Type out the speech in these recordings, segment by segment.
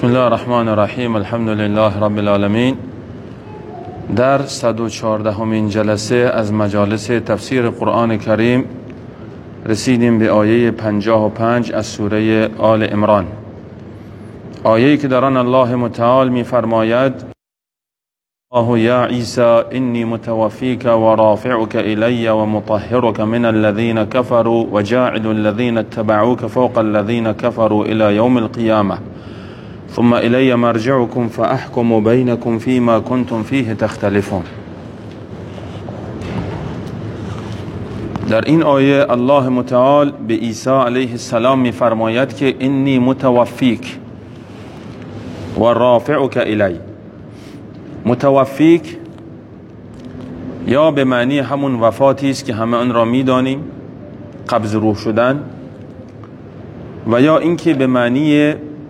بسم الله الرحمن الرحیم. الحمد لله رب العالمین. در 114مین جلسه از مجالس تفسیر قرآن کریم رسیدیم به آیه 55 از سوره آل عمران، آیه‌ای که در آن الله متعال می فرماید: الله یا عیسی انی متوفیک و رافعک الی و مطهرک من الذین کفروا و جاعل الذین اتبعوک فوق الذین کفروا الی یوم القیامه ثم الی مرجعکم فاحکم بینکم فیما کنتم فیه تختلفون. در این آیه الله متعال به عیسی علیه السلام می فرماید که انی متوفیک و رافعک الی. متوفیک یا به معنی همون وفاتی است که همه آن را می‌دانیم، قبض روح شدن، و یا اینکه به معنی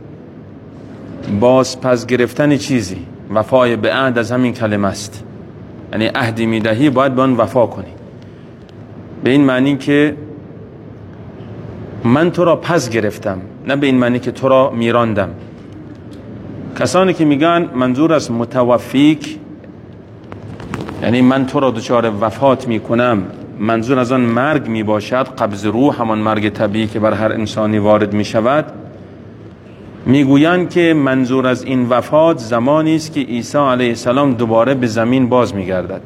باز پس گرفتن چیزی. وفای به عهد از همین کلمه است، یعنی عهدی میدهی باید به آن وفا کنی، به این معنی که من تو را پس گرفتم، نه به این معنی که تو را میراندم. کسانی که میگن منظور از متوفیک یعنی من تو را دچار وفات میکنم، منظور از آن مرگ میباشد، قبض روح، همان مرگ طبیعی که بر هر انسانی وارد میشود، میگویند که منظور از این وفات زمانی است که عیسی علیه السلام دوباره به زمین باز میگردد،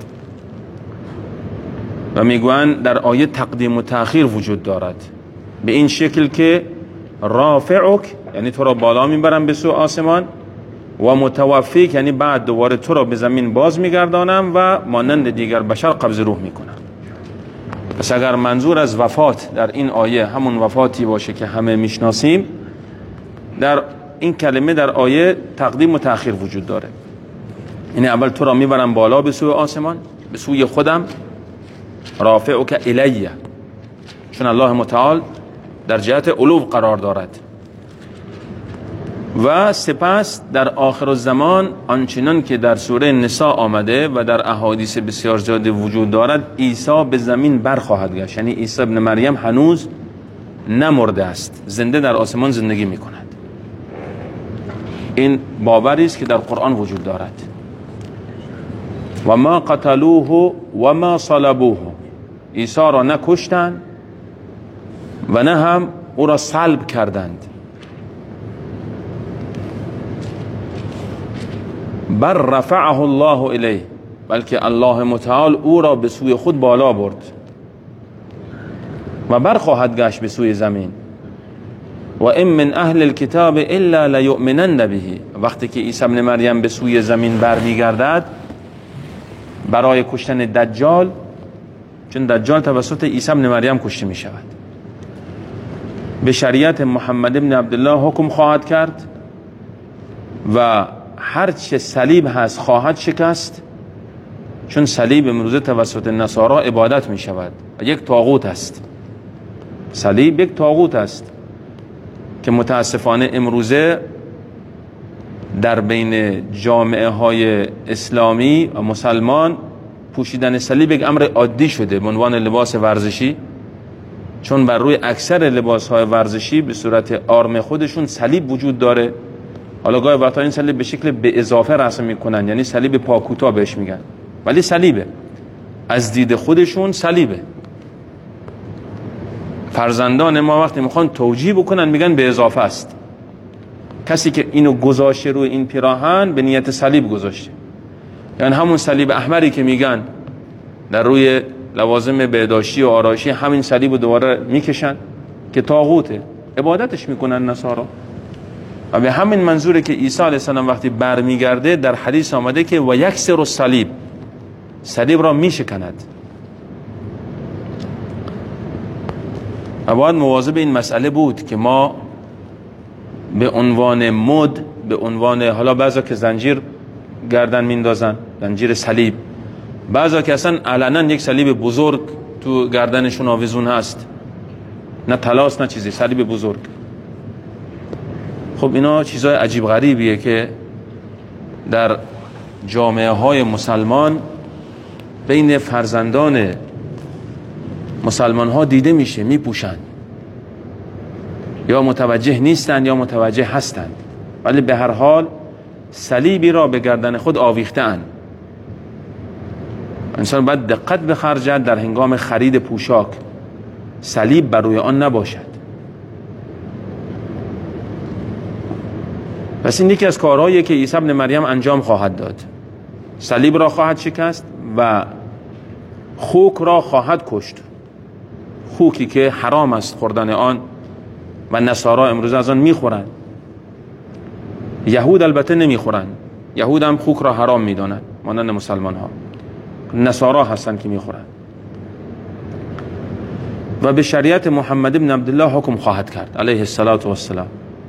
و میگویند در آیه تقدیم و تأخیر وجود دارد، به این شکل که رافعک یعنی تو را بالا میبرم به سوی آسمان، و متوفیک یعنی بعد دوباره تو را به زمین باز میگردانم و مانند دیگر بشر قبض روح میکنم. پس اگر منظور از وفات در این آیه همون وفاتی باشه که همه میشناسیم، در این کلمه در آیه تقدیم و تأخیر وجود داره. یعنی اول تو را میبرم بالا به سوی آسمان، به سوی خودم، رافعک الیه، چون الله متعال در جهت علو قرار دارد، و سپس در آخر الزمان آنچنان که در سوره نساء آمده و در احادیث بسیار زیاده وجود دارد، عیسی به زمین برخواهد گشت. یعنی عیسی ابن مریم هنوز نمرده است، زنده در آسمان زندگی می کند. این باوری است که در قرآن وجود دارد. و ما قتلوه و ما صلبوه، عیسی را نکشتند و نه هم او را صلب کردند، بر رفعه الله الیه، بلکه الله متعال او را به سوی خود بالا برد و برخواهد گشت به سوی زمین. و ان من اهل الكتاب الا لیؤمنن به. وقتی که عیسی ابن مریم به سوی زمین برمیگردد برای کشتن دجال، چون دجال توسط عیسی ابن مریم کشته می شود، به شریعت محمد ابن عبدالله حکم خواهد کرد و هر چه صلیب هست خواهد شکست، چون صلیب امروزه توسط نصارا عبادت می شود و یک طاغوت است. صلیب یک طاغوت است که متاسفانه امروزه در بین جامعه های اسلامی و مسلمان پوشیدن صلیب یک امر عادی شده به عنوان لباس ورزشی، چون بر روی اکثر لباس های ورزشی به صورت آرم خودشون صلیب وجود داره. حالا گاهی وقتا این صلیب به شکل به اضافه رسم میکنن، یعنی صلیب پاکوتا بهش میگن، ولی صلیبه، از دید خودشون صلیبه. فرزندان ما وقتی میخوان توجیه بکنن میگن به اضافه است. کسی که اینو گذاشته روی این پیراهن به نیت صلیب گذاشته، یعنی همون صلیب احمری که میگن در روی لوازم بهداشتی و آرایشی، همین صلیب رو دوباره میکشن که طاغوته، عبادتش میکنن نصارا. و به همین منظوره که عیسی علیه السلام وقتی برمیگرده در حدیث آمده که و یکسر الصلیب، صلیب را میشکند. و باید مواظب این مسئله بود که ما به عنوان مد، به عنوان حالا بعضا که زنجیر گردن میندازن، زنجیر صلیب، بعضا که اصلا علنا یک صلیب بزرگ تو گردنشون آویزون هست، نه طلاست نه چیزی، صلیب بزرگ. خب اینا چیزای عجیب غریبیه که در جامعه های مسلمان بین فرزندان مسلمان ها دیده میشه، میپوشن، یا متوجه نیستند یا متوجه هستند. ولی به هر حال صلیبی را به گردن خود آویخته‌اند. انسان باید دقت بخرجد در هنگام خرید پوشاک، صلیب بر روی آن نباشد. پس این یکی از کارهایی که عیسی ابن مریم انجام خواهد داد. صلیب را خواهد شکست و خوک را خواهد کشت، خوکی که حرام است خوردن آن و نصارا امروز از آن میخورند. یهود البته نمیخورند، یهود هم خوک را حرام میدانند مانند مسلمان ها. نصارا هستند که میخورند و به شریعت محمد ابن عبدالله حکم خواهد کرد علیه السلام.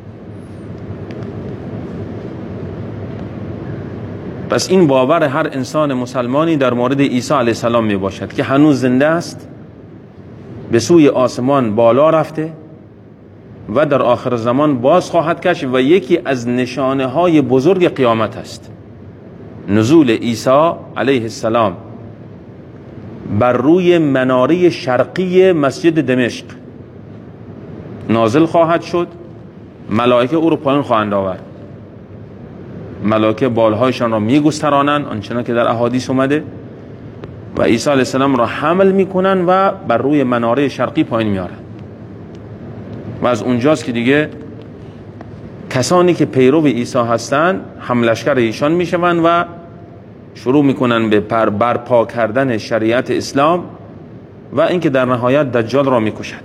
پس این باور هر انسان مسلمانی در مورد عیسی علیه السلام می باشد که هنوز زنده است، به سوی آسمان بالا رفته و در آخر زمان باز خواهد گشت و یکی از نشانه های بزرگ قیامت است. نزول عیسی علیه السلام بر روی مناره شرقی مسجد دمشق نازل خواهد شد. ملائکه او رو پایین خواهند آورد، ملائکه بالهایشان را میگسترانند آنچنان که در احادیث اومده و عیسی علیه السلام را حمل میکنن و بر روی مناره شرقی پایین میارن و از اونجاست که دیگه کسانی که پیرو عیسی هستند هملشکر ایشان میشوند و شروع میکنن به برپا کردن شریعت اسلام و اینکه در نهایت دجال را میکشد.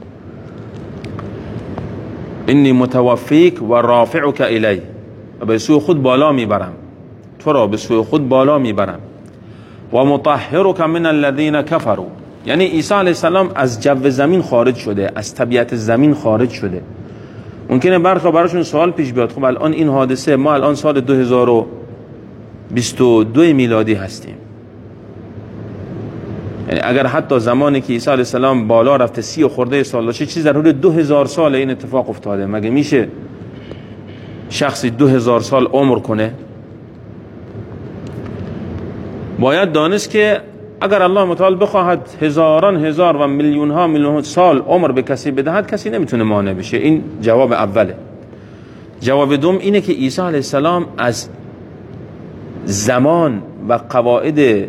انی متوفیک و رافعک الی، و به سوی خود بالا میبرم، تو را به سوی خود بالا میبرم. و مطهرک من الذین کفروا، یعنی عیسی علیه السلام از جو زمین خارج شده، از طبیعت زمین خارج شده. ممکنه براشون سوال پیش بیاد، خب الان این حادثه، ما الان سال 2022 میلادی هستیم، یعنی اگر حتی زمانی که عیسی علیه السلام بالا رفته 30 خورده سال داشته، چیز در حدود 2000 سال این اتفاق افتاده. مگه میشه شخصی 2000 سال عمر کنه؟ باید دانست که اگر الله متعال بخواهد هزاران هزار و میلیون ها میلیون سال عمر به کسی بدهد، کسی نمیتونه مانع بشه. این جواب اوله. جواب دوم اینه که عیسی علیه السلام از زمان و قواعد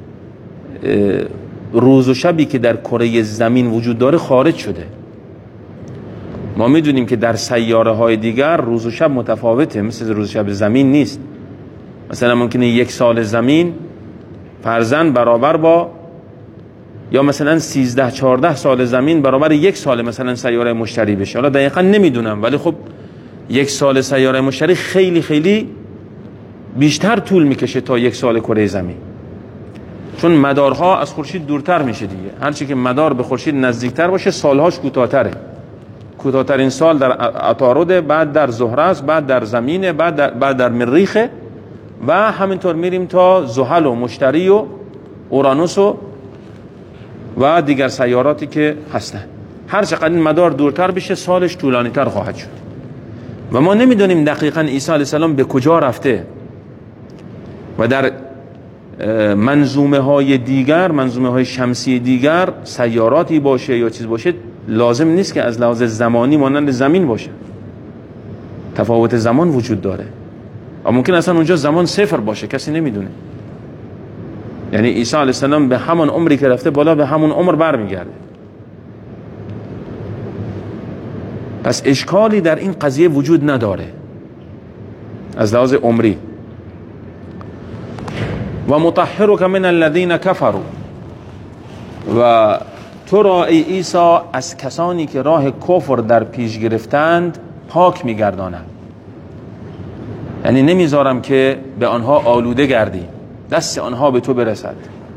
روز و شبی که در کره زمین وجود داره خارج شده. ما میدونیم که در سیاره های دیگر روز و شب متفاوته، مثل روز و شب زمین نیست. مثلا ممکنه 1 سال زمین فرضاً برابر با، یا مثلا 13-14 سال زمین برابر 1 سال مثلا سیاره مشتری بشه. حالا دقیقا نمیدونم، ولی خب 1 سال سیاره مشتری خیلی خیلی بیشتر طول میکشه تا 1 سال کره زمین، چون مدارها از خورشید دورتر میشه دیگه. هرچی که مدار به خورشید نزدیکتر باشه سالهاش کوتاه‌تره. کوتاه‌ترین سال در عطارد، بعد در زهره است، بعد در زمینه، بعد در مریخ و همینطور میریم تا زحل و مشتری و اورانوس و دیگر سیاراتی که هستن. هر چقدر این مدار دورتر بشه سالش طولانی تر خواهد شد و ما نمیدونیم دقیقاً عیسی علیه السلام به کجا رفته و در منظومه های دیگر، منظومه های شمسی دیگر سیاراتی باشه یا چیز باشه، لازم نیست که از لحاظ زمانی مانند زمین باشه. تفاوت زمان وجود داره و ممکن اصلا اونجا زمان 0 باشه، کسی نمیدونه. یعنی عیسی علیه السلام به همون عمری که رفته بالا به همون عمر برمیگرده. پس اشکالی در این قضیه وجود نداره از لحاظ عمری. و مطهرک من الذین کفروا، و تو را ای عیسی از کسانی که راه کفر در پیش گرفتند پاک میگردانم. یعنی نمیذارم که به آنها آلوده گردی، دست آنها به تو برسد.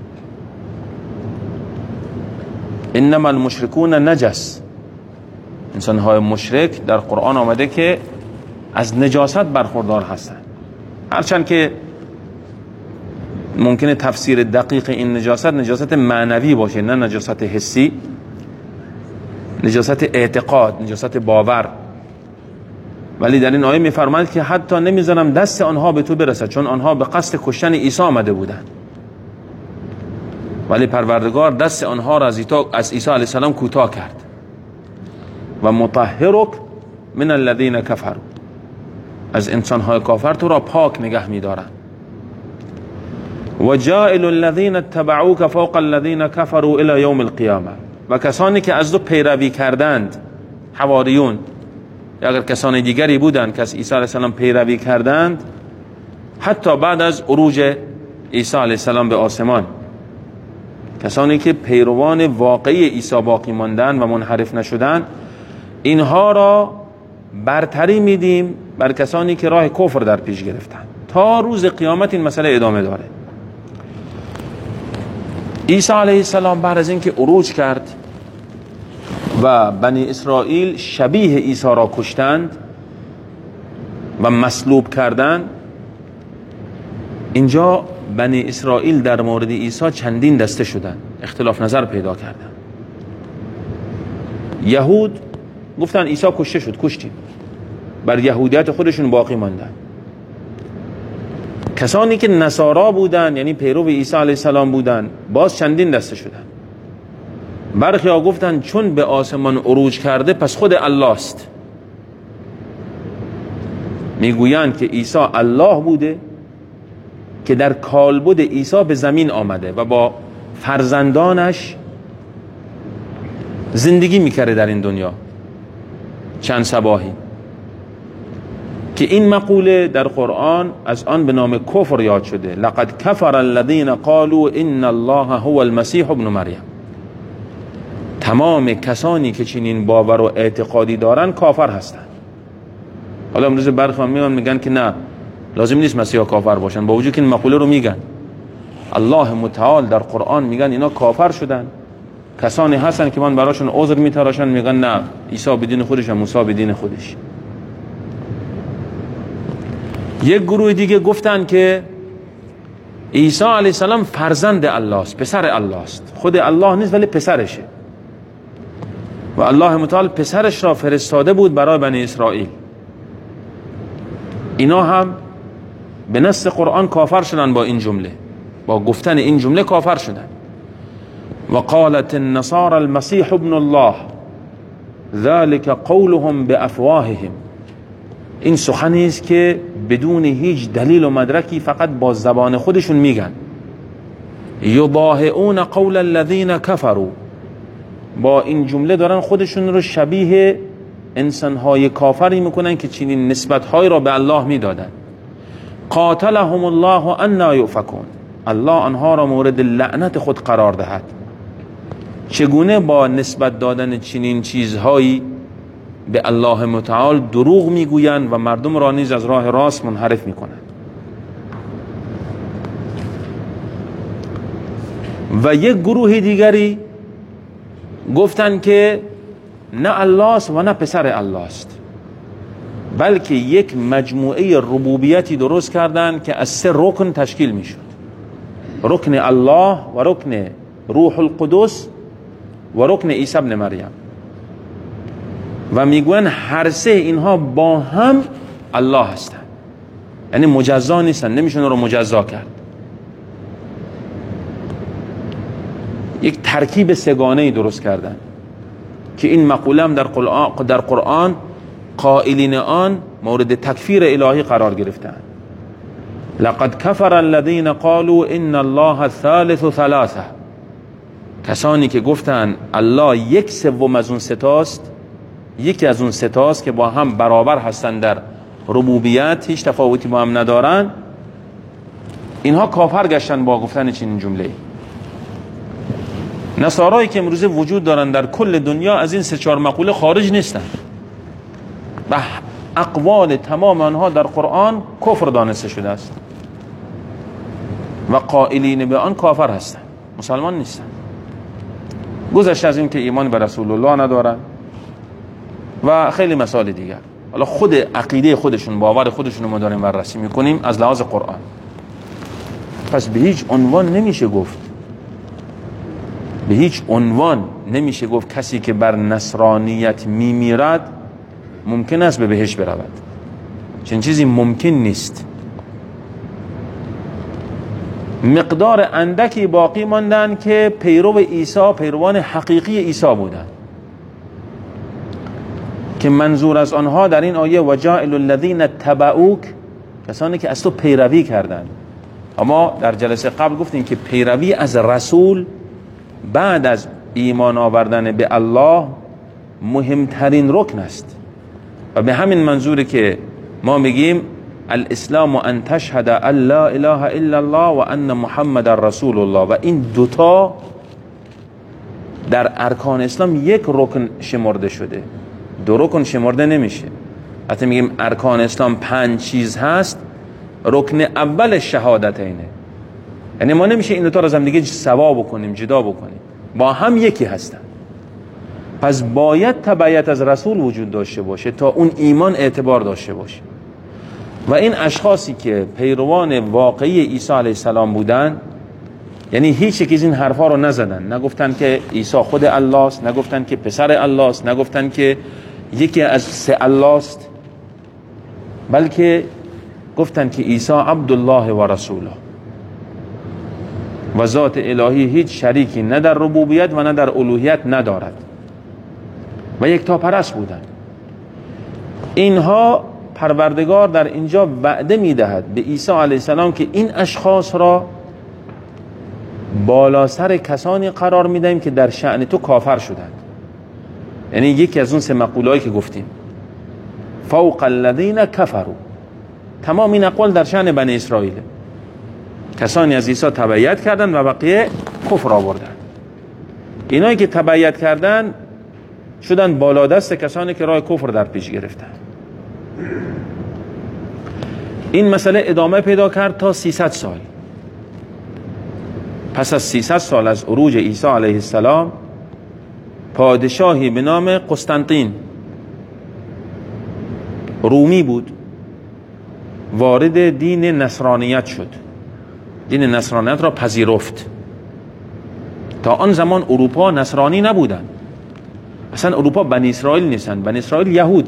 انما المشرکون نجس، انسانهای مشرک در قرآن آمده که از نجاست برخوردار هستند. هرچند که ممکنه تفسیر دقیق این نجاست معنوی باشه، نه نجاست حسی، نجاست اعتقاد، نجاست باور. ولی در این آیه میفرماید که حتی نمیذارم دست آنها به تو برسد، چون آنها به قصد کشتن عیسی آمده بودند، ولی پروردگار دست آنها را از عیسی علیه السلام کوتاه کرد. و مطهرک من الذین کفروا، از انسانهای کافر تو را پاک نگه می‌دارند. و جائل الذین اتبعوک فوق الذین کفروا الی یوم القیامه، و کسانی که از تو پیروی کردند، حواریون یا اگر کسان دیگری بودند که از عیسی علیه السلام پیروی کردند، حتی بعد از عروج عیسی علیه السلام به آسمان، کسانی که پیروان واقعی عیسی باقی ماندند و منحرف نشدند، اینها را برتری میدیم بر کسانی که راه کفر در پیش گرفتند. تا روز قیامت این مسئله ادامه داره. عیسی علیه السلام بعد از اینکه عروج کرد و بنی اسرائیل شبیه عیسی را کشتند و مصلوب کردند، اینجا بنی اسرائیل در مورد عیسی چندین دسته شدند، اختلاف نظر پیدا کردند. یهود گفتن عیسی کشته شد، کشتیم، بر یهودیت خودشون باقی ماندن. کسانی که نصارا بودن، یعنی پیرو عیسی علیه السلام بودن، باز چندین دسته شدن. برخی ها گفتن چون به آسمان عروج کرده پس خود الله است. میگویند که عیسی الله بوده که در کالبد عیسی به زمین آمده و با فرزندانش زندگی میکرده در این دنیا چند صباحی، که این مقوله در قرآن از آن به نام کفر یاد شده. لقد کفر الذین قالوا ان الله هو المسیح ابن مریم. تمام کسانی که چنین باور و اعتقادی دارن کافر هستند. حالا امروز برخی میگن که نه، لازم نیست مسیحا کافر باشن، با وجود که این مقوله رو میگن. الله متعال در قرآن میگن اینا کافر شدن. کسانی هستن که من براشون عذر میتراشن، میگن نه، عیسی بدین خودش و موسی بدین خودش. یک گروه دیگه گفتن که عیسی علیه السلام فرزند الله است، پسر الله است، خود الله نیست ولی پسرشه، و الله متعال پسرش را فرستاده بود برای بنی اسرائیل. اینا هم به نص قرآن کافر شدن با این جمله، با گفتن این جمله کافر شدن. و قالت النصارى المسیح ابن الله ذلك قولهم بافواههم. این سخنی است که بدون هیچ دلیل و مدرکی فقط با زبان خودشون میگن. یضاهئون قول الذین کفروا. با این جمله دارن خودشون رو شبیه انسانهای کافری میکنن که چنین نسبتهایی را به الله میدادن. قاتلهم الله انا یؤفکون. الله آنها را مورد لعنت خود قرار دهد. چگونه با نسبت دادن چنین چیزهایی به الله متعال دروغ میگویند و مردم را نیز از راه راست منحرف میکنند. و یک گروه دیگری گفتن که نه الله است و نه پسر الله است، بلکه یک مجموعه ربوبیتی درست کردند که از 3 رکن تشکیل میشد: رکن الله و رکن روح القدس و رکن عیسی ابن مریم. و میگوین هر 3 اینها با هم الله هستند، یعنی مجزا نیستن، نمیشون رو مجزا کرد. یک ترکیب 3گانه‌ای درست کردن که این مقوله هم در قرآن قائلین آن مورد تکفیر الهی قرار گرفتن. لقد کفر الذین قالوا ان الله ثالث ثلاثه. کسانی که گفتن الله 1/3 از اون 3 تاست، یکی از اون 3 تاست که با هم برابر هستن در ربوبیت، هیچ تفاوتی با هم ندارن، اینها کافر گشتن با گفتن چنین جمله. نصارایی که امروزه وجود دارن در کل دنیا از این 3-4 مقوله خارج نیستن و اقوال تمام آنها در قرآن کفر دانسته شده است و قائلین به آن کافر هستن، مسلمان نیستن. گذشته از این که ایمان به رسول الله ندارن و خیلی مسائل دیگر. حالا خود عقیده خودشون، باور خودشون رو ما داریم بررسی میکنیم از لحاظ قرآن. پس به هیچ عنوان نمیشه گفت، به هیچ عنوان نمیشه گفت کسی که بر نصرانیت میمیرد ممکن است به بهشت برود. چنین چیزی ممکن نیست. مقدار اندکی باقی ماندن که پیرو عیسی، پیروان حقیقی عیسی بودند. که منظور از آنها در این آیه وجائل الذین تبعوک، کسانی که از تو پیروی کردند. اما در جلسه قبل گفتیم که پیروی از رسول بعد از ایمان آوردن به الله مهمترین رکن است و به همین منظوری که ما میگیم الاسلام ان تشهد ان لا اله الا الله و ان محمد رسول الله، و این دوتا در ارکان اسلام یک رکن شمرده شده، دو رکن شمرده نمیشه. وقتی میگیم ارکان اسلام 5 چیز هست، رکن اول شهادتینه، یعنی ما نمیشه این دوتا رو از هم دیگه سوا بکنیم، جدا بکنیم، با هم یکی هستن. پس باید تبعیت از رسول وجود داشته باشه تا اون ایمان اعتبار داشته باشه. و این اشخاصی که پیروان واقعی عیسی علیه السلام بودن، یعنی هیچ یک از این حرفا رو نزدن، نگفتن که عیسی خود الله است، نگفتن که پسر الله است، نگفتن که یکی از 3 الله است، بلکه گفتن که عیسی عبدالله و رسوله و ذات الهی هیچ شریکی نه در ربوبیت و نه در الوهیت ندارد و یکتا پرست بودن. اینها پروردگار در اینجا وعده میدهد به عیسی علیه السلام که این اشخاص را بالا سر کسانی قرار میدهیم که در شأن تو کافر شدند. یعنی یکی از اون 3 مقوله‌ای که گفتیم، فوق الذین کفروا، تمام این اقوال در شأن بنی اسرائیل، کسانی از عیسی تبعیت کردند و بقیه کفر آوردند. اینایی که تبعیت کردند شدن بالا دست کسانی که راه کفر در پیش گرفتند. این مسئله ادامه پیدا کرد تا 300 سال. پس از 300 سال از عروج عیسی علیه السلام، پادشاهی به نام قسطنطین، رومی بود، وارد دین نصرانیت شد، دین نصرانیت را پذیرفت. تا آن زمان اروپا نصرانی نبودن، اصلا اروپا بنی اسرائیل نیستن، بنی اسرائیل یهود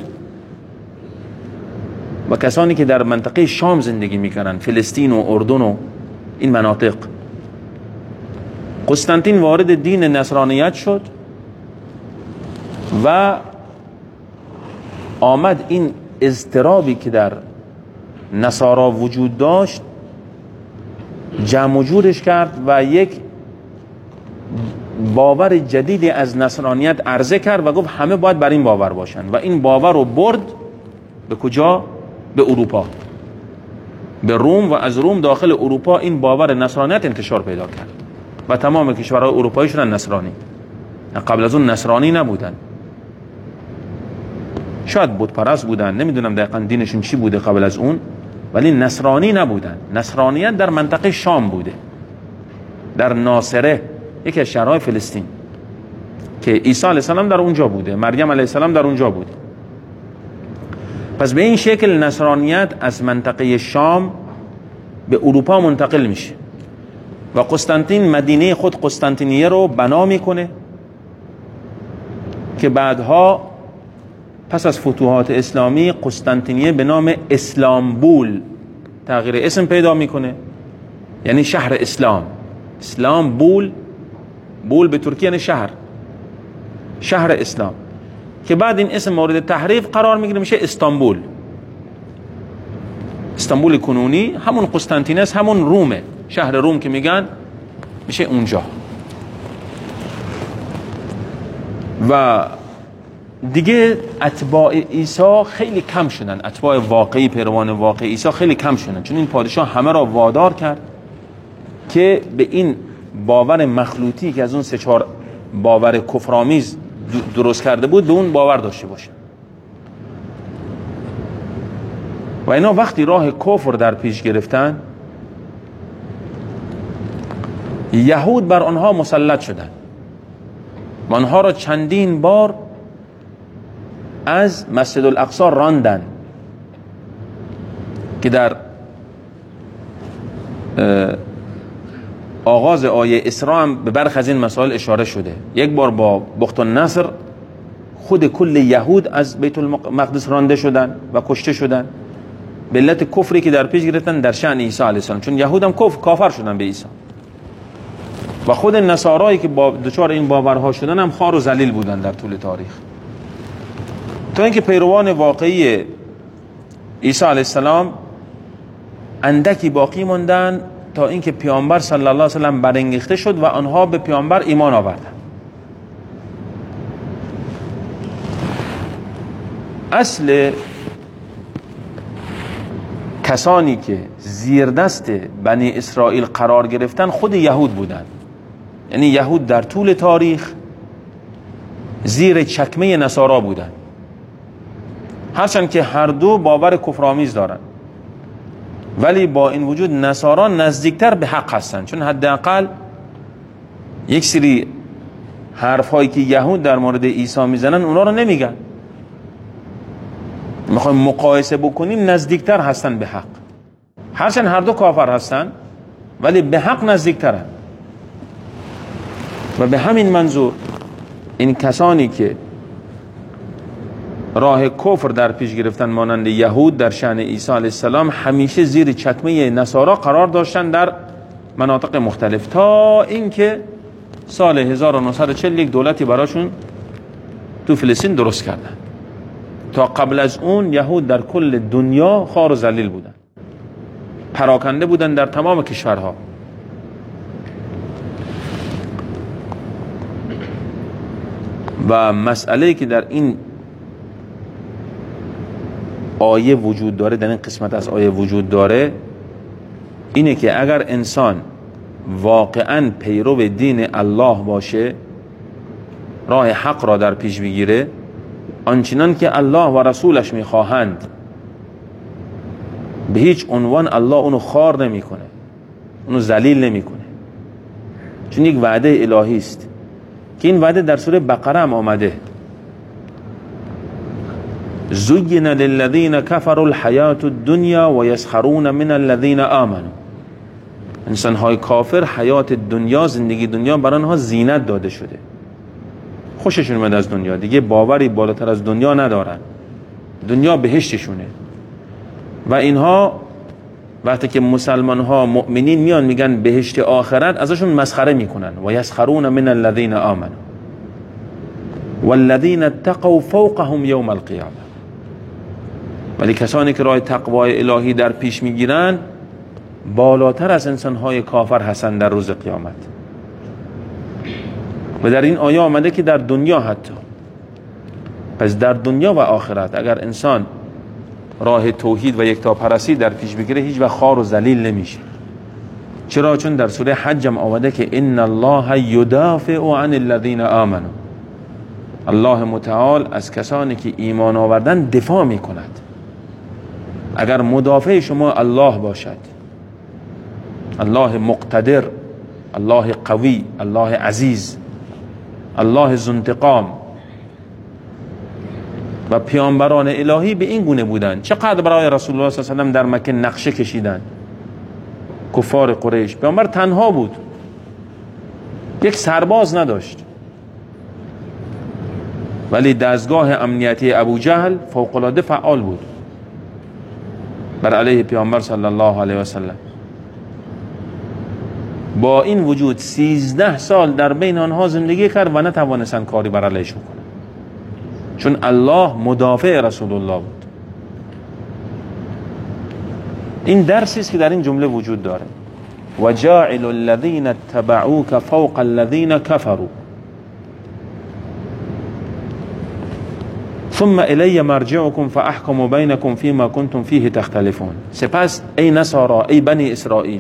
و کسانی که در منطقه شام زندگی میکنن، فلسطین و اردن و این مناطق. قسطنطین وارد دین نصرانیت شد و آمد این اضطرابی که در نصارا وجود داشت جمع و جورش کرد و یک باور جدیدی از نصرانیت عرضه کرد و گفت همه باید بر این باور باشن و این باور رو برد به کجا؟ به اروپا، به روم، و از روم داخل اروپا این باور نصرانیت انتشار پیدا کرد و تمام کشورهای اروپایی شدن نصرانی. قبل از اون نصرانی نبودن، شاید بت پرست بودن، نمیدونم دقیقاً دینشون چی بوده قبل از اون، ولی نصرانی نبودن. نصرانیت در منطقه شام بوده، در ناصره، یکی از شهرهای فلسطین که عیسی علیه السلام در اونجا بوده، مریم علیه السلام در اونجا بوده. پس به این شکل نصرانیت از منطقه شام به اروپا منتقل میشه و قسطنطین مدینه خود قسطنطینیه رو بنا میکنه که بعدها پس از فتوحات اسلامی قسطنطینیه به نام اسلامبول تغییر اسم پیدا میکنه، یعنی شهر اسلام. اسلام بول، بول به ترکی یعنی شهر اسلام، که بعد این اسم مورد تحریف قرار میگیره، میشه استانبول. استانبول کنونی همون قسطنطینیه است، همون رومه، شهر روم که میگن میشه اونجا. و دیگه اتباع عیسی خیلی کم شدن، اتباع واقعی، پیروان واقعی عیسی خیلی کم شدن، چون این پادشاه همه را وادار کرد که به این باور مخلوطی که از اون 3-4 باور کفرآمیز درست کرده بود به اون باور داشته باشه. و اینا وقتی راه کفر در پیش گرفتن، یهود بر آنها مسلط شدن و آنها را چندین بار از مسجد الاقصی راندن که در آغاز آیه اسراء هم به برخی از این مسائل اشاره شده. یک بار با بخت النصر خود کل یهود از بیت المقدس رانده شدن و کشته شدن به علت کفری که در پیش گرفتن در شأن عیسی علیه السلام، چون یهود هم کافر شدن به عیسی، و خود نصارایی که با دچار این باورها شدن هم خوار و ذلیل بودن در طول تاریخ. تا اینکه پیروان واقعی عیسی علیه السلام اندکی باقی موندن تا اینکه پیامبر صلی الله علیه و سلم برانگیخته شد و آنها به پیامبر ایمان آوردند. اصل کسانی که زیر دست بنی اسرائیل قرار گرفتن خود یهود بودند. یعنی یهود در طول تاریخ زیر چکمه نصارا بودند، هرچند که هر دو باور کفرآمیز دارند، ولی با این وجود نصارا نزدیکتر به حق هستند، چون حداقل یک سری حرفایی که یهود در مورد عیسی میزنن اونا رو نمیگن. میخوایم مقایسه بکنیم نزدیکتر هستن به حق، هرچند هر دو کافر هستن ولی به حق نزدیکترن. و به همین منظور این کسانی که راه کفر در پیش گرفتن مانند یهود در شأن عیسی علیه السلام همیشه زیر چکمه نصارا قرار داشتن در مناطق مختلف، تا اینکه سال 1940 یک دولتی براشون تو فلسطین درست کردن. تا قبل از اون یهود در کل دنیا خوار و ذلیل بودن، پراکنده بودن در تمام کشورها. و مسئله که در این آیه وجود داره، در این قسمت از آیه وجود داره، اینه که اگر انسان واقعا پیرو دین الله باشه، راه حق را در پیش بگیره، آنچنان که الله و رسولش میخواهند، به هیچ عنوان الله اونو خوار نمیکنه، اونو ذلیل نمیکنه، چون یک وعده الهی است که این وعده در سوره بقره هم آمده: زین للذین کفروا الحیات الدنیا و یسخرون من الذین آمنوا. انسان های کافر حیات دنیا، زندگی دنیا بر آنها زینت داده شده، خوششون اومد از دنیا، دیگه باوری بالاتر از دنیا ندارن، دنیا بهشتشونه. و اینها وقتی که مسلمان ها مؤمنین میان میگن بهشت آخرت، ازشون مسخره میکنن: و یسخرون من الذین آمنوا والذین اتقوا فوقهم یوم القیامه. ولی کسانی که راه تقوای الهی در پیش میگیرن بالاتر از انسانهای کافر هستند در روز قیامت. و در این آیه آمده که در دنیا حتی، پس در دنیا و آخرت اگر انسان راه توحید و یکتاپرستی در پیش بگیره، هیچ وقت خوار و ذلیل نمیشه. چرا؟ چون در سوره حج هم آمده که ان الله یدافع عن الذین آمنوا. الله متعال از کسانی که ایمان آوردن دفاع میکند. اگر مدافع شما الله باشد، الله مقتدر، الله قوی، الله عزیز، الله ذو انتقام، و پیامبران الهی به این گونه بودن. چقدر برای رسول الله صلی الله علیه و آله در مکه نقشه کشیدن کفار قریش. پیامبر تنها بود، یک سرباز نداشت، ولی دستگاه امنیتی ابو جهل فوق العاده فعال بود بر علیه پیامبر صلی الله علیه و سلم. با این وجود 13 سال در بین آنها زندگی کرد و نتوانستند کاری بر علیهشون کنند، چون الله مدافع رسول الله بود. این درسی است که در این جمله وجود داره: و جاعل الذین اتبعوک فوق الذین کفروا ثم الی مرجعکم فاحکم بینکم فیما کنتم فیه تختلفون. سپس ای نصارا، ای بنی اسرائیل،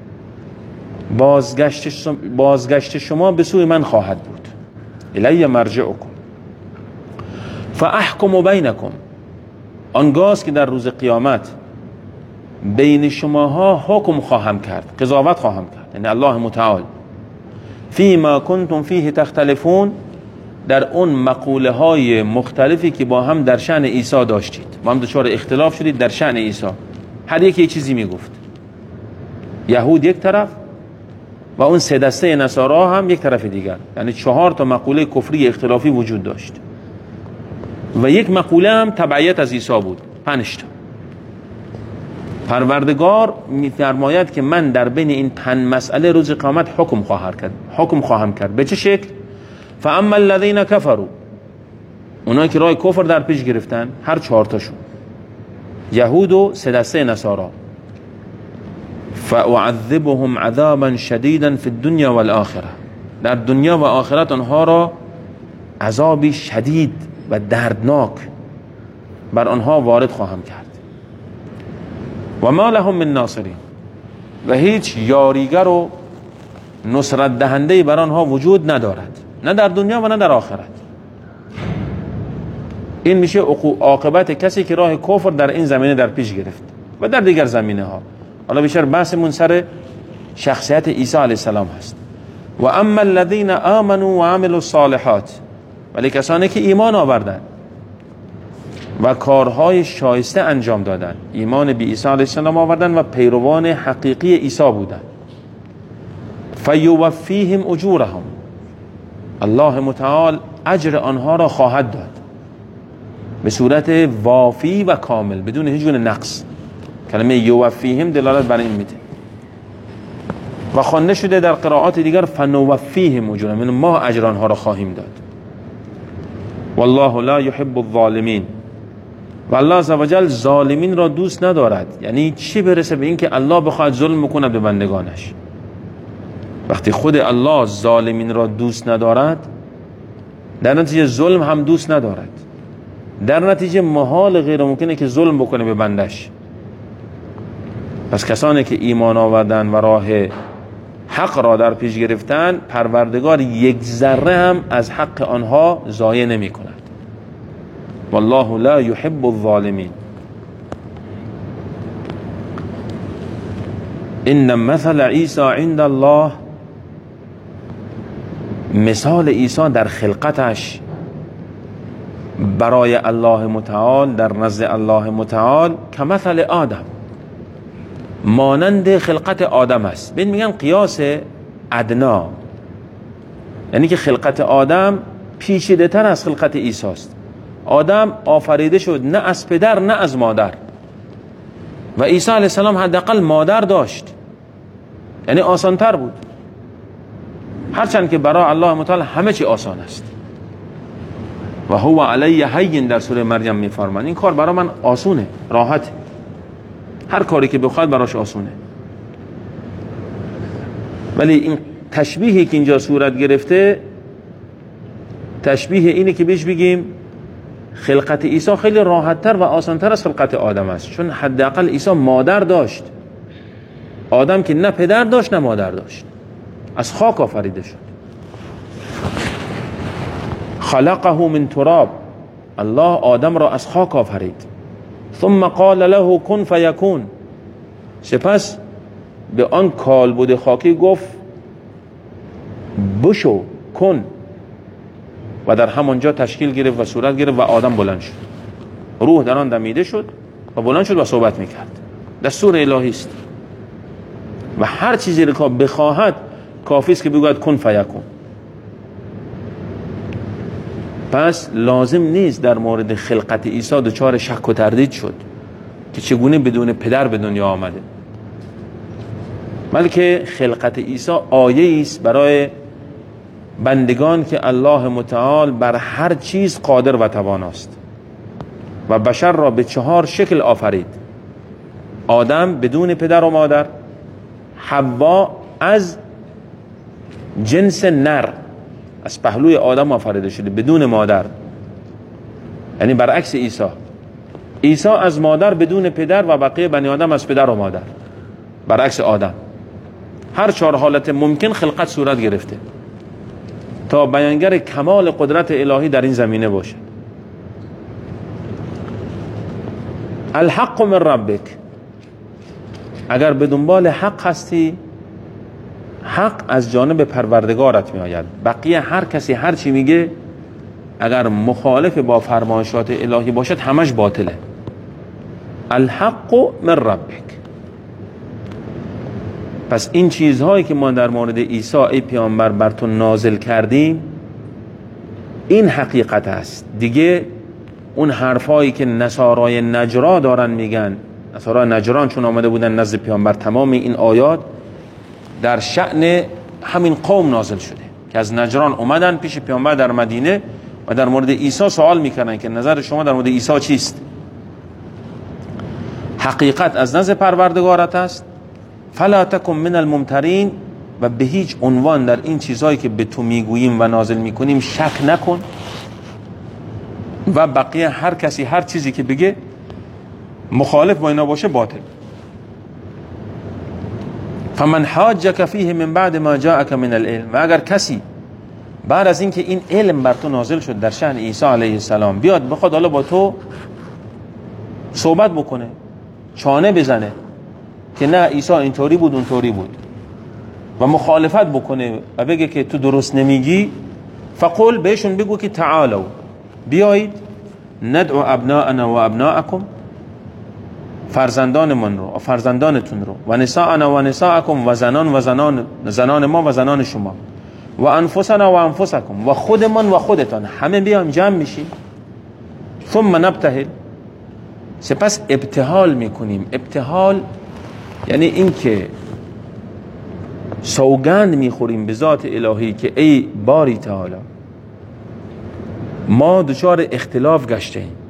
بازگشت شما به سوی من خواهد بود. الی مرجعکم فاحکم بینکم، آنگاه که در روز قیامت بین شماها حکم خواهم کرد، قضاوت خواهم کرد، یعنی الله متعال. فیما کنتم فیه تختلفون، در اون مقوله های مختلفی که با هم در شأن عیسی داشتید، با هم دچار اختلاف شدید در شأن عیسی. هر یکی چیزی میگفت، یهود یک طرف و اون سه دسته نصارا هم یک طرف دیگر، یعنی 4 تا مقوله کفری اختلافی وجود داشت و یک مقوله هم تبعیت از عیسی بود، 5 تا. پروردگار می‌فرماید که من در بین این 5 مسئله روز قیامت حکم خواهم کرد. به چه شکل؟ فاما الذین کفروا، اونایی که راه کفر در پیش گرفتن، هر 4 تاشون، یهود و 3 دسته نصارا، فاعذبهم عذابا شدیدا فی الدنیا والآخره، در دنیا و آخرت آنها را عذابی شدید و دردناک بر آنها وارد خواهم کرد. و ما لهم من ناصرین، و هیچ یاریگر و نصرت دهنده بر آنها وجود ندارد، نه در دنیا و نه در آخرت. این میشه عاقبت کسی که راه کفر در این زمینه در پیش گرفت و در دیگر زمینه ها. حالا بیشتر بحثمون سر شخصیت عیسی علیه السلام هست. و اما الذین آمنوا و عملوا الصالحات، ولی کسانی که ایمان آوردن و کارهای شایسته انجام دادن، ایمان به عیسی علیه السلام آوردن و پیروان حقیقی عیسی بودن، فیوفیهم اجورهم، الله متعال اجر آنها را خواهد داد به صورت وافی و کامل، بدون هیچ گونه نقص. کلمه یوفیهم دلالت بر این میده. و خوانده شده در قرائات دیگر فنوفیهم اجورهم، یعنی ما اجر آنها را خواهیم داد. والله لا يحب الظالمین، و الله عزوجل ظالمین را دوست ندارد. یعنی چی برسه به این که الله بخواهد ظلم بکنه به بندگانش. وقتی خود الله ظالمین را دوست ندارد، در نتیجه ظلم هم دوست ندارد، در نتیجه محال غیر ممکنه که ظلم بکنه به بندش. پس کسانی که ایمان آوردن و راه حق را در پیش گرفتن، پروردگار 1 ذره هم از حق آنها ضایع نمی کند. والله لا يحب الظالمین. ان مثل عیسی عند الله، مثال عیسی در خلقتش برای الله متعال، در نزد الله متعال، که مثل آدم، مانند خلقت آدم است. ببین میگن قیاس ادنا، یعنی که خلقت آدم پیچیده تر از خلقت عیسی است. آدم آفریده شد نه از پدر نه از مادر، و عیسی علیه السلام حداقل مادر داشت، یعنی آسان تر بود. هرچند که برای الله متعال همه چی آسان است. و هو علی هین در سوره مریم میفرمان این کار برای من آسونه، راحت، هر کاری که بخواد براش آسونه. ولی این تشبیهی که اینجا صورت گرفته، تشبیه اینه که بهش بگیم خلقت عیسی خیلی راحت‌تر و آسان‌تر از خلقت آدم است، چون حداقل عیسی مادر داشت. آدم که نه پدر داشت نه مادر داشت، از خاک آفریده شد. خلقه من تراب، الله آدم را از خاک آفرید. ثم قال له کن فیکون، سپس به آن کالبد خاکی گفت بشو، کن، و در همانجا تشکیل گرفت و صورت گرفت و آدم بلند شد. روح در آن دمیده شد و بلند شد و صحبت میکرد. دستور الهی است و هر چیزی که بخواهد کافی است که بگوید کن فیکون. پس لازم نیست در مورد خلقت عیسی دچار شک و تردید شد که چگونه بدون پدر به دنیا آمده، بلکه خلقت عیسی آیه است برای بندگان که الله متعال بر هر چیز قادر و تواناست و بشر را به 4 شکل آفرید. آدم بدون پدر و مادر، حوا از جنس نر، از پهلوی آدم آفریده شده بدون مادر، یعنی برعکس عیسی. عیسی از مادر بدون پدر و بقیه بنی آدم از پدر و مادر، برعکس آدم. هر 4 حالت ممکن خلقت صورت گرفته تا بیانگر کمال قدرت الهی در این زمینه باشه. الحق من ربک، اگر به دنبال حق هستی، حق از جانب پروردگارت می آید. بقیه هر کسی هر چی میگه اگر مخالف با فرمایشات الهی باشد همش باطله. الحق من ربک. پس این چیزهایی که ما در مورد عیسی ای پیامبر بر تو نازل کردیم، این حقیقت است. دیگه اون حرفایی که نصارای نجران دارن میگن، نصارای نجران چون آمده بودن نزد پیامبر، تمام این آیات در شأن همین قوم نازل شده که از نجران اومدن پیش پیامبر در مدینه و در مورد عیسی سوال میکنن که نظر شما در مورد عیسی چیست؟ حقیقت از نزد پروردگارت است، فلا تکن من الممترین، و به هیچ عنوان در این چیزهایی که به تو میگوییم و نازل میکنیم شک نکن، و بقیه هر کسی هر چیزی که بگه مخالف با اینا باشه باطل. فمن حاجک فیه من بعد ما جاءک من العلم، و اگر کسی بعد از اینکه این علم بر تو نازل شد در شأن عیسی علیه السلام بیاد بخواد حالا با تو صحبت بکنه، چانه بزنه که نه عیسی اینطوری بود اونطوری بود و مخالفت بکنه و بگه که تو درست نمیگی، فقل، بهشون بگو که تعالوا، بیایید، ندعو ابناءنا و ابناءکم، فرزندان من رو و فرزندانتون رو، و نساءنا و نساءکم، و زنان ما و زنان شما، و انفسنا و انفسکم، و خودمان و خودتان، همه بیام جمع میشیم، ثم نبتهل، سپس ابتهال میکنیم. ابتهال یعنی این که سوگند میخوریم به ذات الهی که ای باری تعالی ما دچار اختلاف گشته ایم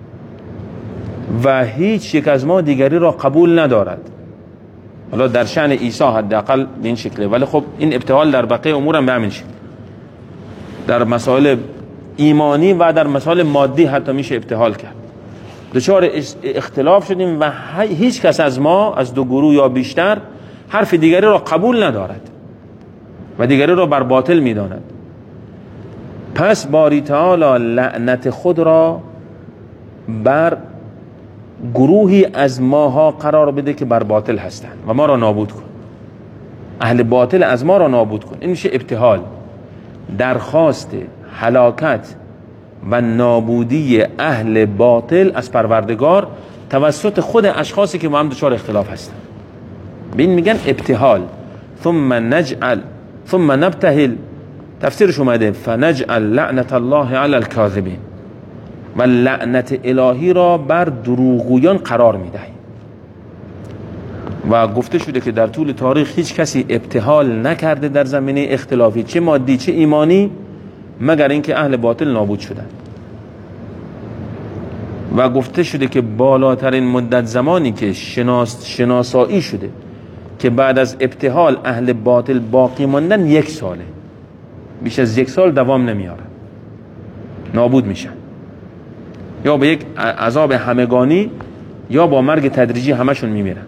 و هیچ یک از ما دیگری را قبول ندارد. حالا در شأن عیسی حداقل به این شکله، ولی خب این ابتهال در بقیه امور هم به همین شکل، در مسائل ایمانی و در مسائل مادی حتی میشه ابتهال کرد. دچار اختلاف شدیم و هیچ کس از ما، از دو گروه یا بیشتر، حرف دیگری را قبول ندارد و دیگری را بر باطل میداند. پس باری تعالی لعنت خود را بر گروهی از ماها قرار بده که بر باطل هستند و ما را نابود کن، اهل باطل از ما را نابود کن. این میشه ابتهال، درخواست هلاکت و نابودی اهل باطل از پروردگار توسط خود اشخاصی که با هم دچار اختلاف هستند. به این میگن ابتهال. ثم نبتهل، تفسیرش اومده فنجعل لعنت الله علی الکاذبین، و لعنت الهی را بر دروغگویان قرار میدهیم. و گفته شده که در طول تاریخ هیچ کسی ابتهال نکرده در زمینه اختلافی، چه مادی چه ایمانی، مگر اینکه اهل باطل نابود شدن. و گفته شده که بالاترین مدت زمانی که شناسایی شده که بعد از ابتهال اهل باطل باقی ماندن 1 ساله، بیش از 1 سال دوام نمیاره، نابود میشن، یا به یک عذاب همگانی یا با مرگ تدریجی همشون میمیرن.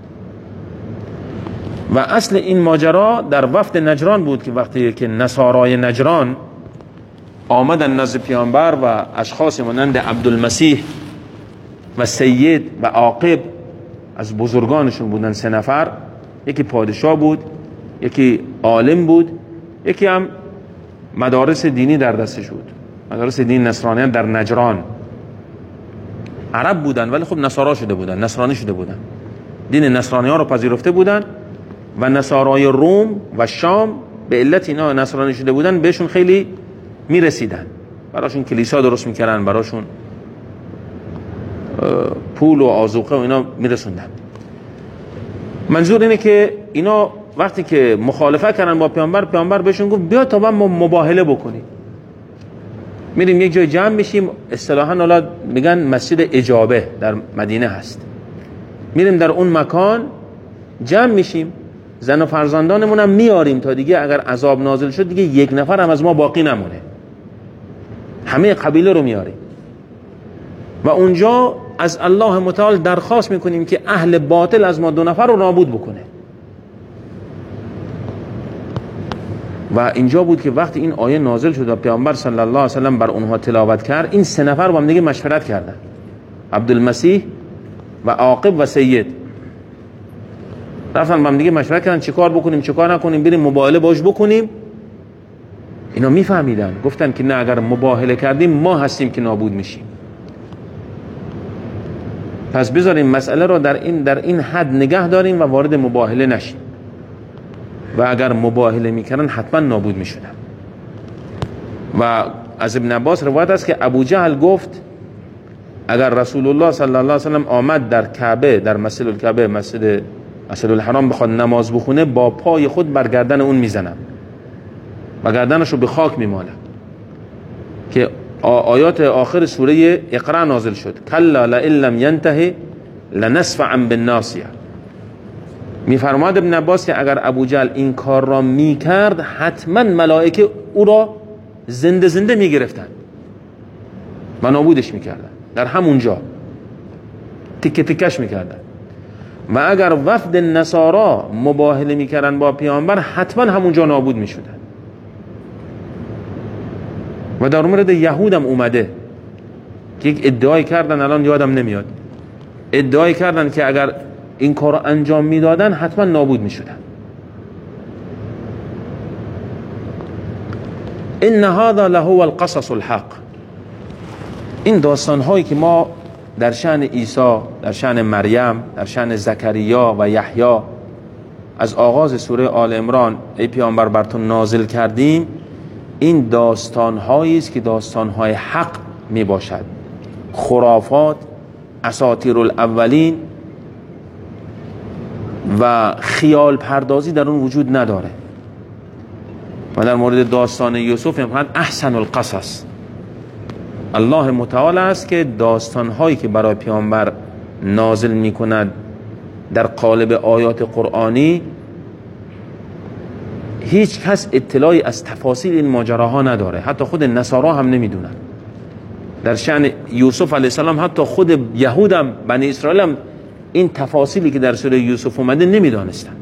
و اصل این ماجرا در وفد نجران بود که وقتی که نصارای نجران آمدن نزد پیامبر و اشخاص مانند عبدالمسیح و سید و عاقب از بزرگانشون بودن 3 نفر، یکی پادشاه بود، یکی عالم بود، یکی هم مدارس دینی در دستش بود، مدارس دین نصرانیان در نجران. عرب بودن ولی خب نصارا شده بودن، نصرانی شده بودن، دین نصرانیان رو پذیرفته بودن و نصارای روم و شام به علت اینا نصرانی شده بودن بهشون خیلی میرسیدن، براشون کلیسا درست میکردن، براشون پول و آذوقه و اینا میرسوندن. منظور اینه که اینا وقتی که مخالفت کردن با پیامبر بهشون گفت بیا تا ما مباهله بکنیم، میریم یک جای جمع میشیم، اصطلاحاً حالا میگن مسجد اجابه در مدینه هست، میریم در اون مکان جمع میشیم، زن و فرزندانمون هم میاریم تا دیگه اگر عذاب نازل شد دیگه 1 نفر هم از ما باقی نمونه، همه قبیله رو میاریم و اونجا از الله متعال درخواست میکنیم که اهل باطل از ما 2 نفر رو نابود بکنه. و اینجا بود که وقتی این آیه نازل شد و پیامبر صلی الله علیه و سلم بر اونها تلاوت کرد، این 3 نفر با هم دیگه مشورت کردن، عبدالمسیح و عاقب و سید، رفتن با هم دیگه مشورت کردن چیکار بکنیم چیکار نکنیم، بریم مباهله باش بکنیم. اینا میفهمیدن، گفتن که نه، اگر مباهله کردیم ما هستیم که نابود میشیم، پس بذاریم مسئله رو در این حد نگه داریم و وارد مباهله نشیم، و اگر مباهله میکردن حتما نابود میشدن. و از ابن عباس روایت است که ابو جهل گفت اگر رسول الله صلی الله علیه و سلم آمد در کعبه، در مسجد الکعبه، مسجد الحرام بخواد نماز بخونه، با پای خود بر گردن اون میزنم و گردنشو به خاک میمالم که آیات آخر سوره اقرا نازل شد. کلا لئن لم ینته لنسفعا بالناصیه. میفرماد ابن عباس که اگر ابو جهل این کار را میکرد حتما ملائکه او را زنده زنده میگرفتن و نابودش میکردن، در همونجا تکه تکش میکردن. و اگر وفد نصارا مباهله میکردن با پیامبر حتما همونجا نابود میشدن. و در مورد یهود هم اومده که یک ادعای کردن، الان یادم نمیاد، ادعای کردن که اگر این کار رو انجام میدادن حتما نابود میشدن. ان هذا لهو القصص الحق. این داستان هایی که ما در شأن عیسی، در شأن مریم، در شأن زکریا و یحیی از آغاز سوره آل عمران ای پیامبر براتون نازل کردیم، این داستان هایی است که داستان های حق می باشد. خرافات، اساطیر الاولین و خیال پردازی در اون وجود نداره. و در مورد داستان یوسف میگن احسن القصص. الله متعال است که داستان هایی که برای پیامبر نازل می کند در قالب آیات قرآنی، هیچ کس اطلاعی از تفاصیل این ماجراها نداره، حتی خود نصارا هم نمیدونن. در شأن یوسف علیه السلام حتی خود یهود هم، بنی اسرائیل هم این تفاصیلی که در سوره یوسف اومده نمیدانستن.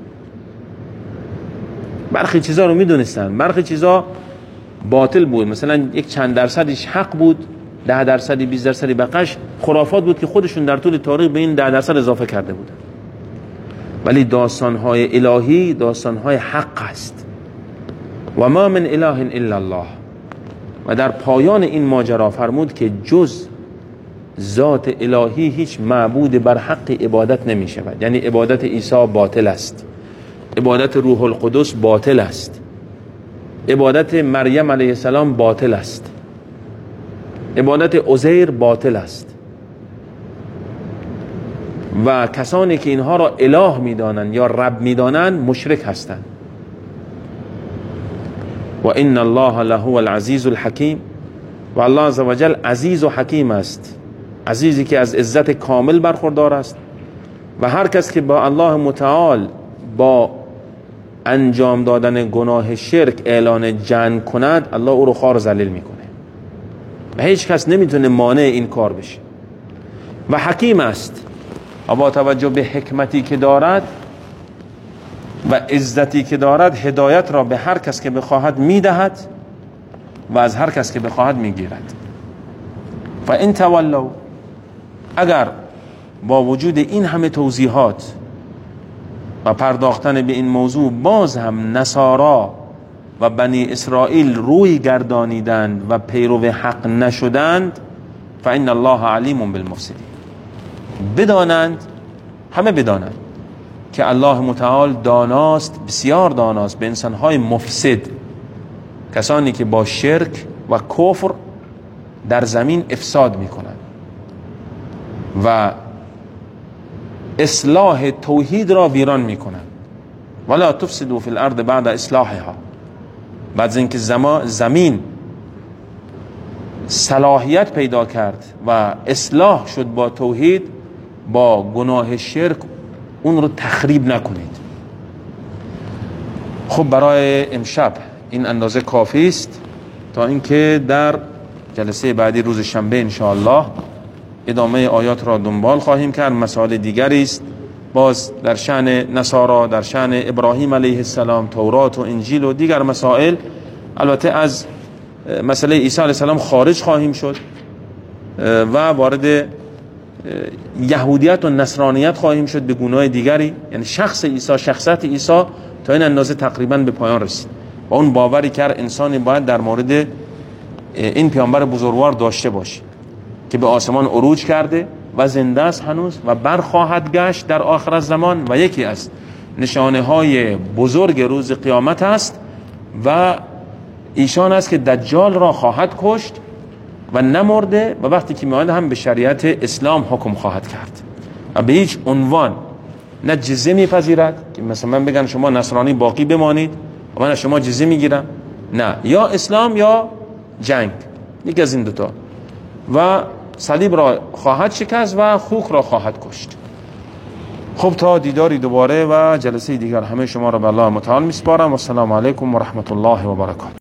برخی چیزا رو میدونستن، برخی چیزا باطل بود، مثلا یک چند درصدش حق بود، 10%، 20% بقیش خرافات بود که خودشون در طول تاریخ به این 10% اضافه کرده بودن. ولی داستان‌های الهی داستان‌های حق است. و ما من اله الا الله. و در پایان این ماجرا فرمود که جز ذات الهی هیچ معبود بر حق عبادت نمی شود. یعنی عبادت عیسی باطل است، عبادت روح القدس باطل است، عبادت مریم علیه السلام باطل است، عبادت عزیر باطل است. و کسانی که اینها را اله میدانند یا رب میدانند مشرک هستند. و ان الله لهو العزیز الحکیم. و الله عزوجل عزیز و حکیم است، عزیزی که از عزت کامل برخوردار است. و هر کس که با الله متعال با انجام دادن گناه شرک اعلان جنگ کند، الله او رو خوار ذلیل میکنه و هیچ کس نمیتونه مانع این کار بشه. و حکیم است، و با توجه به حکمتی که دارد و عزتی که دارد هدایت را به هر کس که بخواهد میدهد و از هر کس که بخواهد میگیرد. و ان تولوا، اگر با وجود این همه توضیحات و پرداختن به این موضوع باز هم نصارا و بنی اسرائیل روی گردانیدند و پیرو حق نشدند، فإن الله علیم بالمفسدین. بدانند، همه بدانند که الله متعال داناست، بسیار داناست به انسانهای مفسد، کسانی که با شرک و کفر در زمین افساد میکنند و اصلاح توحید را ویران میکنند. ولا تفسدوا فی الارض بعد اصلاحها. بعد از اینکه زمین صلاحیت پیدا کرد و اصلاح شد با توحید، با گناه شرک اون رو تخریب نکنید. خب برای امشب این اندازه کافی است تا اینکه در جلسه بعدی روز شنبه ان شاء الله ادامه آیات را دنبال خواهیم کرد. مسائل دیگری است باز در شأن نصارا، در شأن ابراهیم علیه السلام، تورات و انجیل و دیگر مسائل. البته از مسئله عیسی علیه السلام خارج خواهیم شد و وارد یهودیت و نصرانیت خواهیم شد به گونه‌های دیگری. یعنی شخص عیسی، شخصیت عیسی تا این اندازه تقریبا به پایان رسید و اون باوری که انسانی باید در مورد این پیامبر بزرگوار داشته باشه که به آسمان عروج کرده و زنده است هنوز و برخواهد گشت در آخر زمان و یکی از نشانه های بزرگ روز قیامت است و ایشان است که دجال را خواهد کشت و نمرده و وقتی که میاد هم به شریعت اسلام حکم خواهد کرد و به هیچ عنوان نه جزیه میپذیرد که مثلا من بگن شما نصرانی باقی بمانید و من از شما جزیه میگیرم، نه، یا اسلام یا جنگ. یکی از این دوتا، و صلیب را خواهد شکست و خوک را خواهد کشت. خب تا دیداری دوباره و جلسه دیگر همه شما را به الله متعال میسپارم و السلام علیکم و رحمت الله و برکاته.